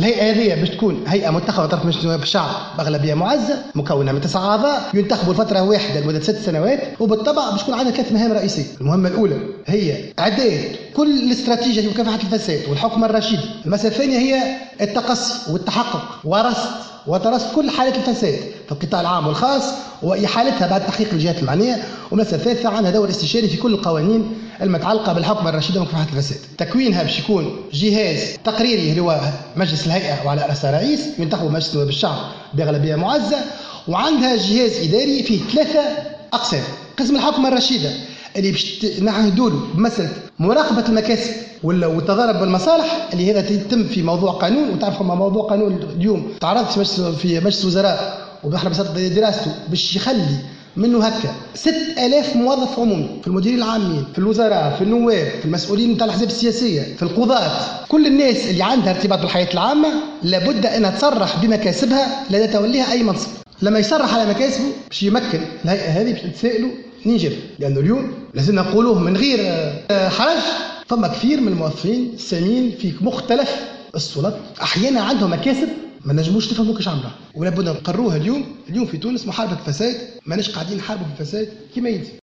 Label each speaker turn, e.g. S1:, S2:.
S1: الهيئه هذه باش تكون هيئه منتخبه طرف مجلس نواب الشعب باغلبيه معزه مكونه من 9 اعضاء ينتخبوا لفتره واحده لمده 6 سنوات، وبالطبع باش تكون عندها 3 مهام رئيسيه. المهمه الاولى هي اعداد كل الاستراتيجيه لمكافحه الفساد والحكم الرشيد. المسألة الثانيه هي التقصي والتحقق وترصد كل حالات الفساد في القطاع العام والخاص وإحالتها بعد تحقيق الجهات المعنية. والمسألة الثالثة عندها دور استشاري في كل القوانين المتعلقة بالحكم الرشيد ومكافحة الفساد. تكوينها باش يكون جهاز تقريري اللي هو مجلس الهيئة وعلى رأسها رئيس ينتخب مجلس نواب الشعب بأغلبية معزة، وعندها جهاز إداري فيه 3 أقسام. قسم الحكم الرشيدة اللي باش نعهدوا له بمسألة مراقبة المكاسب والتضارب بالمصالح، اللي هذا يتم في موضوع قانون. وتعرفوا موضوع قانون اليوم تعرض في مجلس الوزراء وبحنا بساطة دراسته باش يخلي منه هكا 6000 موظف عمومي في المديرين العامين في الوزراء في النواب في المسؤولين نتاع الاحزاب السياسيه في القضاة. كل الناس اللي عندها ارتباط بالحياه العامه لابد انها تصرح بمكاسبها لدى توليها اي منصب. لما يصرح على مكاسبه باش يمكن الهيئه هذه باش تتسائلوا نيجر، لانه اليوم لازم نقولوه من غير حرج. فما كثير من الموظفين السامين في مختلف السلطات احيانا عندهم مكاسب ما نجموش نفهموا كيش عملها، ولابد نقروها اليوم في تونس محاربه الفساد. ماناش قاعدين نحاربوا في الفساد كما يلزم.